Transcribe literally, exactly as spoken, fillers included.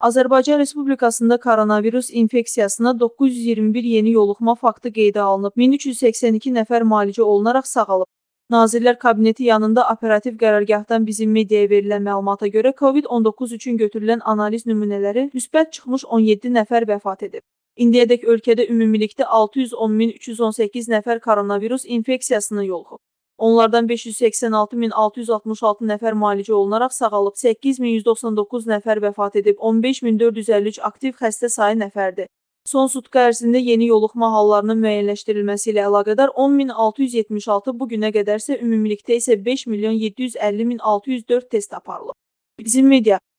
Azərbaycan Respublikasında koronavirus infeksiyasına doqquz yüz iyirmi bir yeni yoluxma faktı qeydə alınıb, min üç yüz səksən iki nəfər müalicə olunaraq sağalıb. Nazirlər Kabineti yanında operativ qərargahdan bizim mediaya verilən məlumata görə COVID on doqquz üçün götürülən analiz nümunələri müsbət çıxmış on yeddi nəfər vəfat edib. İndiyədək ölkədə ümumilikdə altı yüz on min üç yüz on səkkiz nəfər koronavirus infeksiyasına yoluxub. Onlardan beş yüz səksən altı min altı yüz altmış altı nəfər müalicə olunaraq sağalıb, səkkiz min yüz doxsan doqquz nəfər vəfat edib, on beş min dörd yüz əlli üç aktiv xəstə sayı nəfərdir. Son sutka ərzində yeni yoluxma hallarının müəyyənləşdirilməsi ilə əlaqədar on min altı yüz yetmiş altı, bu günə qədərsə ümumilikdə isə beş milyon yeddi yüz əlli min altı yüz dörd test aparılıb. Bizim media